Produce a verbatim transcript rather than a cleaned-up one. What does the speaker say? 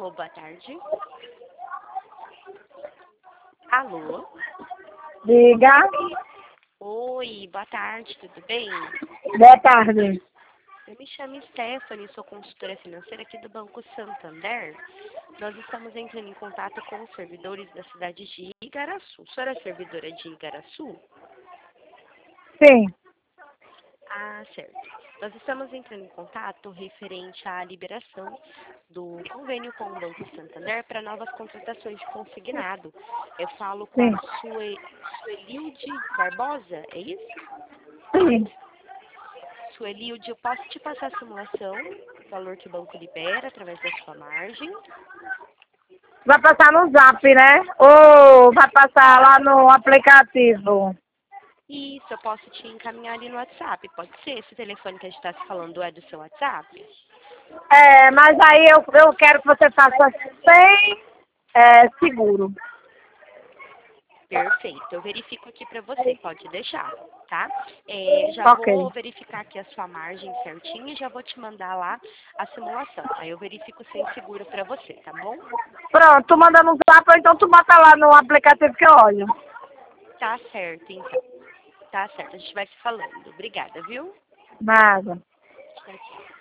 Alô, boa tarde. Alô? Diga. Oi, boa tarde, tudo bem? Boa tarde. Eu me chamo Stephanie, sou consultora financeira aqui do Banco Santander. Nós estamos entrando em contato com os servidores da cidade de Igaraçu. A senhora é servidora de Igaraçu? Sim. Ah, certo. Nós estamos entrando em contato referente à liberação do convênio com o Banco Santander para novas contratações de consignado. Eu falo com Sim. a Sue, Suelilde Barbosa, é isso? Sim. Suelilde, eu posso te passar a simulação, o valor que o banco libera através da sua margem. Vai passar no Zap, né? Ou vai passar lá no aplicativo? Isso, eu posso te encaminhar ali no WhatsApp, pode ser? Esse telefone que a gente está se falando é do seu WhatsApp? É, mas aí eu, eu quero que você faça sem é, seguro. Perfeito, eu verifico aqui para você, pode deixar, tá? É, já Ok. vou verificar aqui a sua margem certinho e já vou te mandar lá a simulação. Aí eu verifico sem seguro para você, tá bom? Pronto, tu manda no Zap ou então tu bota lá no aplicativo que eu olho. Tá certo, então. Tá certo, a gente vai se falando. Obrigada, viu? Nada. Tchau, tchau.